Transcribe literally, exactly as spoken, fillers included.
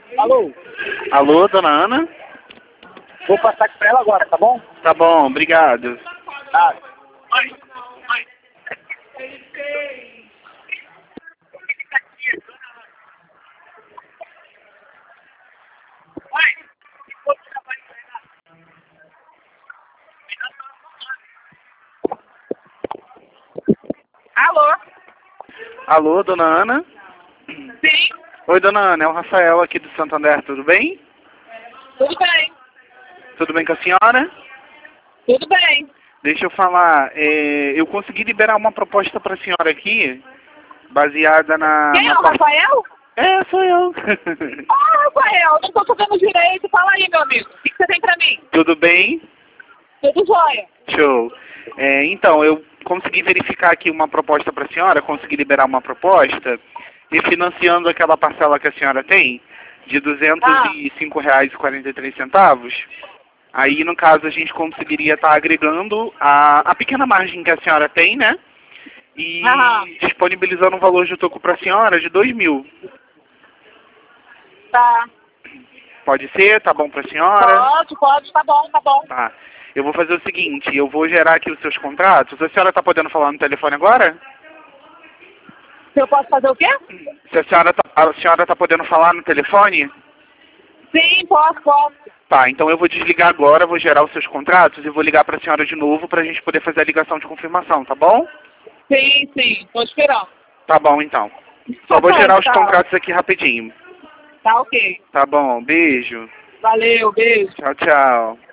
Alô? Alô, dona Ana? Vou passar aqui pra ela agora, tá bom? Tá bom, obrigado. Tá. Alô? Alô, dona Ana? Sim, Oi, dona Ana, é o Rafael aqui do Santander, tudo bem? tudo bem, Tudo bem com a senhora? tudo bem. Deixa eu falar, é, eu consegui liberar uma proposta para a senhora aqui, baseada na... Quem é na o par- Rafael? É, sou eu. Ah, Rafael, não tô sabendo direito. Fala aí, meu amigo. O que que você tem pra mim? Tudo bem? Tudo jóia. Show. É, então, eu consegui verificar aqui uma proposta para a senhora, consegui liberar uma proposta, e financiando aquela parcela que a senhora tem, de duzentos e cinco reais e quarenta e três centavos, aí, no caso, a gente conseguiria estar agregando a, a pequena margem que a senhora tem, né? E Aham. disponibilizando um valor de toco para a senhora de dois mil. Tá. Pode ser? Tá bom para a senhora? Pode, pode, tá bom, tá bom. Tá. Eu vou fazer o seguinte, eu vou gerar aqui os seus contratos. A senhora está podendo falar no telefone agora? Eu posso fazer o quê? Se a senhora tá, a senhora tá podendo falar no telefone? Sim, posso, posso. Tá, então eu vou desligar agora, vou gerar os seus contratos e vou ligar para a senhora de novo para a gente poder fazer a ligação de confirmação, tá bom? Sim, sim, tô esperando. Tá bom, então. Só vou gerar os Tá. contratos aqui rapidinho. Tá ok. Tá bom, beijo. Valeu, beijo. Tchau, tchau.